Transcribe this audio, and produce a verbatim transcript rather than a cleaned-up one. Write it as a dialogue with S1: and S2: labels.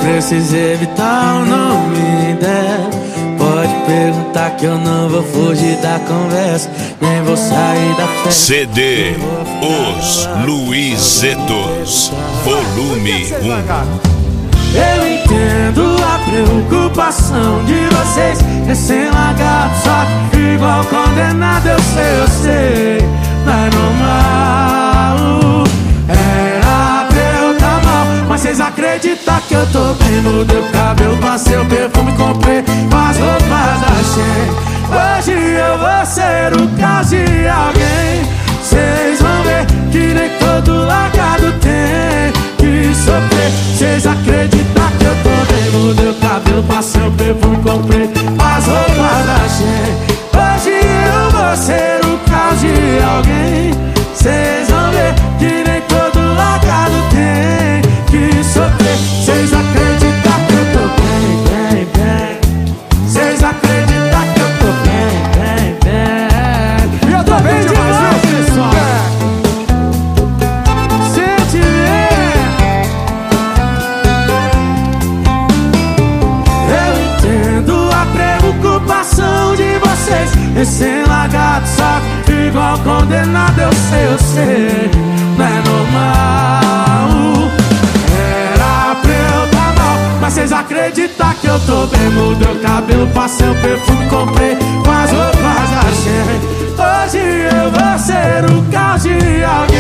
S1: precisa evitar o nome dela. Pode perguntar que eu não vou fugir da conversa, nem vou sair da festa.
S2: C D Os Luizetos, volume um.
S1: Eu entendo a preocupação de vocês, recém-largado, só que igual condenado. Eu sei, eu sei, não é normal. Era pra eu tá mal, mas vocês acreditam que eu tô bem? Mudei o cabelo, passei o perfume, comprei as roupas da Shein. Hoje eu vou ser o caso de alguém. Vocês vão ver que nem todo largado tem que sofrer. Vocês acreditam que eu tô bem? Mudei o cabelo, passei o perfume, comprei as roupas da Shein. Hoje eu vou ser o caso de alguém. Vocês vão ver que nem todo largado tem que sofrer. Vocês acreditam que eu tô bem, bem, bem. Vocês acreditam que eu tô bem, bem, bem. E eu tô bem demais, pessoal. De vocês, recém-largado, só que igual condenado. Eu sei, eu sei, não é normal. Era pra eu tá mal, mas vocês acreditam que eu tô bem? Mudei o cabelo, passei o perfume, comprei com as roupas da Shein. Hoje eu vou ser o caso de alguém.